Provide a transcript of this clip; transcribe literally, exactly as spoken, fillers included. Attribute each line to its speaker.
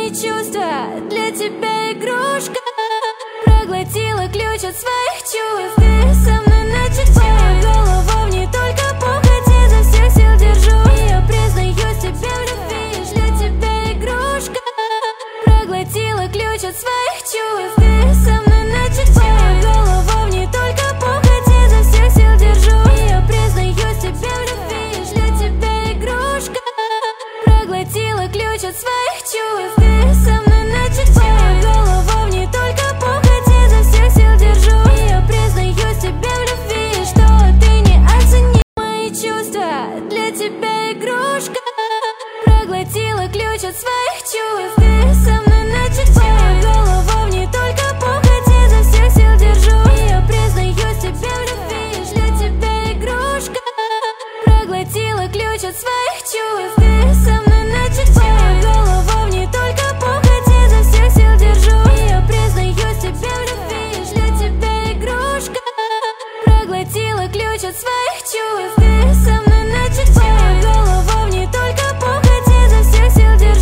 Speaker 1: мои чувства, для тебя игрушка. Проглотила ключ от своих чувств. Ты со мной начертила голову, не только похоть, изо всех сил держу. И я признаюсь тебе в любви, для тебя игрушка. Проглотила ключ от своих чувств. Ты со мной начертила голову, не только похоть, изо всех сил держу. И я признаюсь тебе в любви, для тебя игрушка. Проглотила ключ от своих чувств. Ты со мной начертила голову, не только похоть, изо всех сил держу. И я признаюсь тебе в любви, что ты не оценил мои чувства, для тебя игрушка. Проглотила ключ от своих чувств. Ты со мной начертила голову, не только похоть, изо всех сил держу. И я признаюсь тебе в любви, для тебя игрушка. Проглотила ключ от своих чувств. Ты со мной начертила голову, не только похоть, изо всех сил держу. И я признаюсь тебе в любви, для тебя игрушка. Проглотила ключ от своих